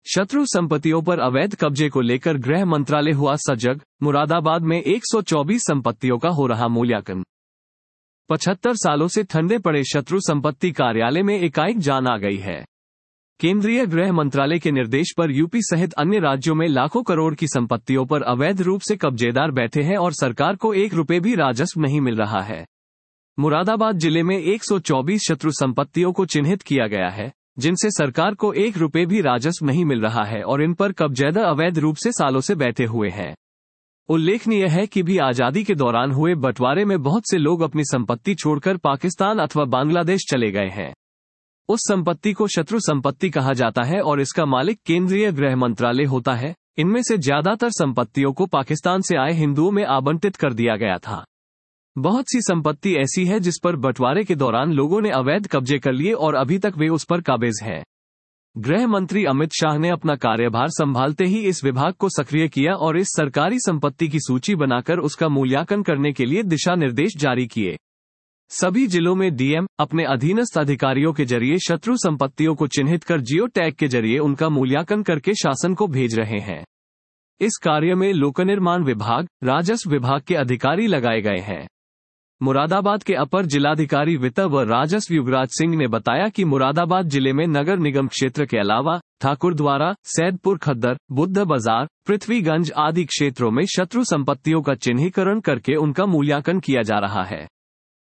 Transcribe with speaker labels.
Speaker 1: शत्रु संपत्तियों पर अवैध कब्जे को लेकर गृह मंत्रालय हुआ सजग। मुरादाबाद में 124 संपत्तियों का हो रहा मूल्यांकन। 75 सालों से ठंडे पड़े शत्रु संपत्ति कार्यालय में एकाएक जान आ गई है। केंद्रीय गृह मंत्रालय के निर्देश पर यूपी सहित अन्य राज्यों में लाखों करोड़ की संपत्तियों पर अवैध रूप से कब्जेदार बैठे हैं और सरकार को 1 रुपए भी राजस्व नहीं मिल रहा है। मुरादाबाद जिले में 124 शत्रु संपत्तियों को चिन्हित किया गया है, जिनसे सरकार को 1 रुपए भी राजस्व नहीं मिल रहा है और इन पर कब्जेदार अवैध रूप से सालों से बैठे हुए हैं। उल्लेखनीय है कि भी आजादी के दौरान हुए बंटवारे में बहुत से लोग अपनी संपत्ति छोड़कर पाकिस्तान अथवा बांग्लादेश चले गए हैं। उस संपत्ति को शत्रु संपत्ति कहा जाता है और इसका मालिक केंद्रीय गृह मंत्रालय होता है। इनमें से ज्यादातर संपत्तियों को पाकिस्तान से आए हिंदुओं में आवंटित कर दिया गया था। बहुत सी संपत्ति ऐसी है जिस पर बंटवारे के दौरान लोगों ने अवैध कब्जे कर लिए और अभी तक वे उस पर काबिज हैं। गृह मंत्री अमित शाह ने अपना कार्यभार संभालते ही इस विभाग को सक्रिय किया और इस सरकारी संपत्ति की सूची बनाकर उसका मूल्यांकन करने के लिए दिशा निर्देश जारी किए। सभी जिलों में डीएम अपने अधीनस्थ अधिकारियों के जरिए शत्रु संपत्तियों को चिन्हित कर जियो टैग के जरिए उनका मूल्यांकन करके शासन को भेज रहे हैं। इस कार्य में लोकनिर्माण विभाग, राजस्व विभाग के अधिकारी लगाए गए हैं। मुरादाबाद के अपर जिलाधिकारी वित्त व राजस्व युवराज सिंह ने बताया कि मुरादाबाद जिले में नगर निगम क्षेत्र के अलावा ठाकुरद्वारा, सैदपुर खद्दर, बुद्ध बाजार, पृथ्वीगंज आदि क्षेत्रों में शत्रु संपत्तियों का चिन्हीकरण करके उनका मूल्यांकन किया जा रहा है।